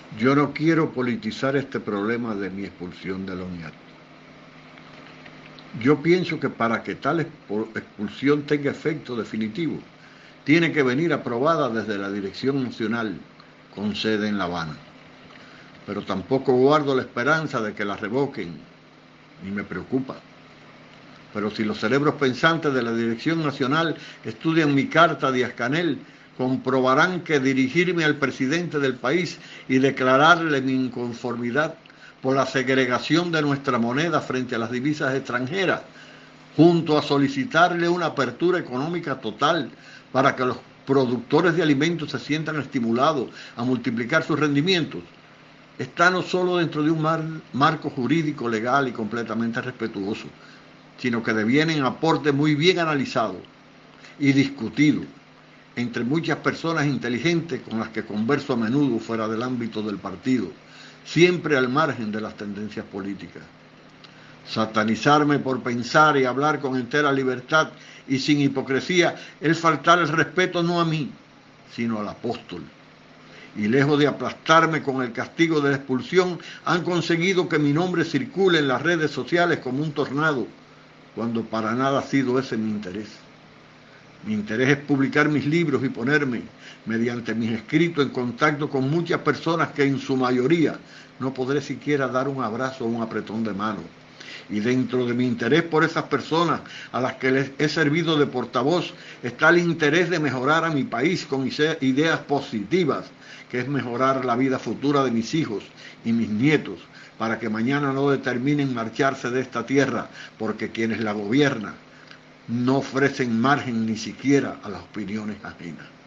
Yo no quiero politizar este problema de mi expulsión de la UNIAT. Yo pienso que para que tal expulsión tenga efecto definitivo, tiene que venir aprobada desde la Dirección Nacional, con sede en La Habana. Pero tampoco guardo la esperanza de que la revoquen, ni me preocupa. Pero si los cerebros pensantes de la Dirección Nacional estudian mi carta a Díaz-Canel, comprobarán que dirigirme al presidente del país y declararle mi inconformidad por la segregación de nuestra moneda frente a las divisas extranjeras, junto a solicitarle una apertura económica total para que los productores de alimentos se sientan estimulados a multiplicar sus rendimientos, está no solo dentro de un marco jurídico, legal y completamente respetuoso, sino que devienen aportes muy bien analizados y discutidos entre muchas personas inteligentes con las que converso a menudo fuera del ámbito del partido, siempre al margen de las tendencias políticas. Satanizarme por pensar y hablar con entera libertad y sin hipocresía es faltar el respeto no a mí, sino al apóstol. Y lejos de aplastarme con el castigo de la expulsión, han conseguido que mi nombre circule en las redes sociales como un tornado, cuando para nada ha sido ese mi interés. Mi interés es publicar mis libros y ponerme, mediante mis escritos, en contacto con muchas personas que en su mayoría no podré siquiera dar un abrazo o un apretón de mano. Y dentro de mi interés por esas personas a las que les he servido de portavoz está el interés de mejorar a mi país con ideas positivas, que es mejorar la vida futura de mis hijos y mis nietos, para que mañana no determinen marcharse de esta tierra, porque quienes la gobiernan no ofrecen margen ni siquiera a las opiniones ajenas.